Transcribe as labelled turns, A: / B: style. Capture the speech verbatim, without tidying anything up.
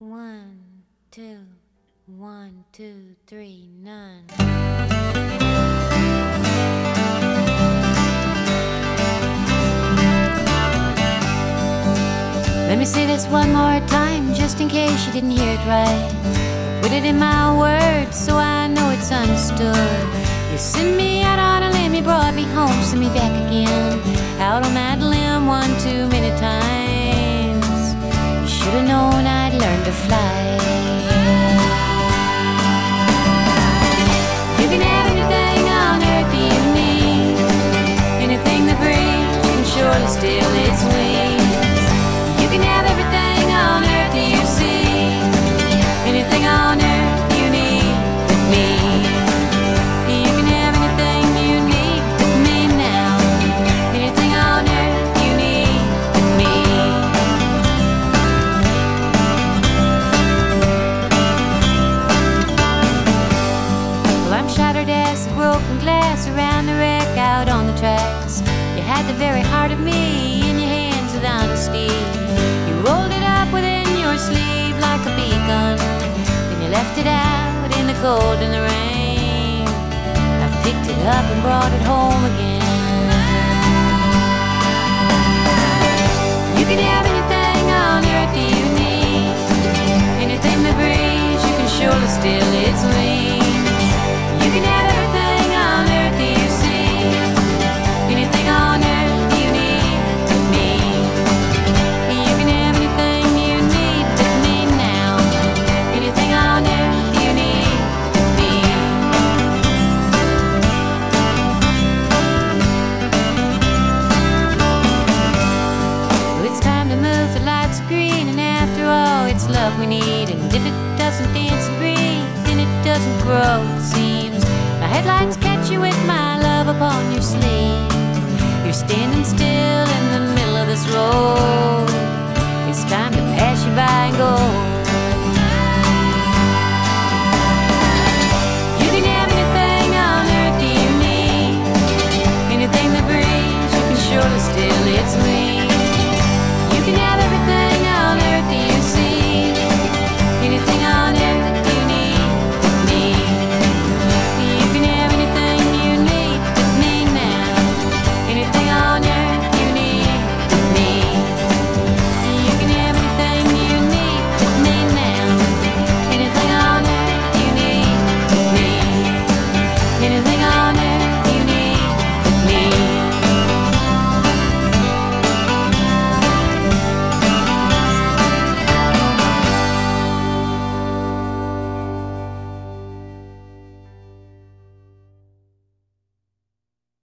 A: One, two, one, two, three, none. Let me say this one more time, just in case you didn't hear it right. Put it in my words so I know it's understood. You sent me out on a limb, you brought me home, sent me back again. Out on that limb one too many times. You should've known I'd learned to fly. You can have anything on earth that you need. Anything that breathes, you can surely steal its wings. You can have everything on earth that you see. Anything on earth you need but me. You can have anything you need but me now. Anything on earth you need but me. Well, I'm shattered as a broken glass around the wreck out on the tracks. You had the very heart of me in your hands with honesty. You rolled it up within your sleeve like a beacon. Then you left it out in the cold and the rain. I picked it up and brought it home again. You can have anything on earth that you need. Anything that breathes, you can surely steal its wings. You can have everything on earth that you see. Anything on earth you need but me. You can have anything you need but me now. Anything on earth you need but me. Well, it's time to move, the lights are green, and after all, it's love we need. And if it doesn't dance and breathe, then it doesn't grow, it seems. My headlights catch you with my love upon your sleeve. You're standing still in the middle of this road. It's time to pass you by and go.